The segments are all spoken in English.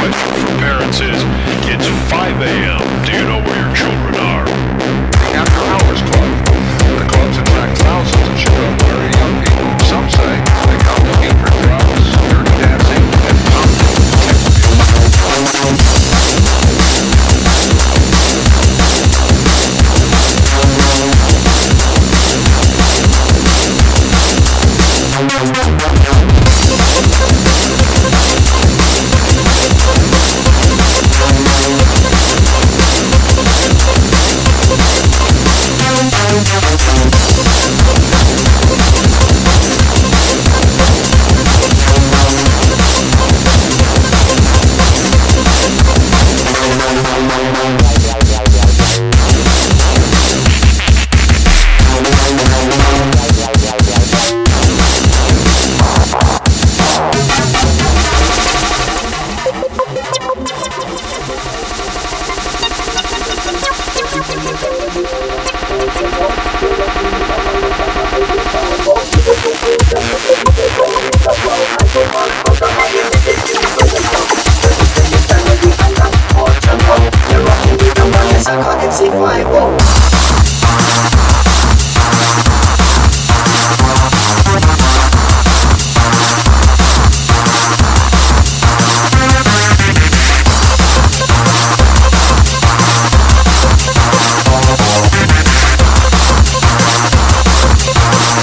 question from parents is, it's 5 a.m. Do you know where your children are? The After Hours Club. The clubs attract thousands of Chicago-area young people. Some say they come looking for drugs, dirty dancing, and pounding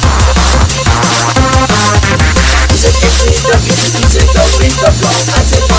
Music, the flow. I said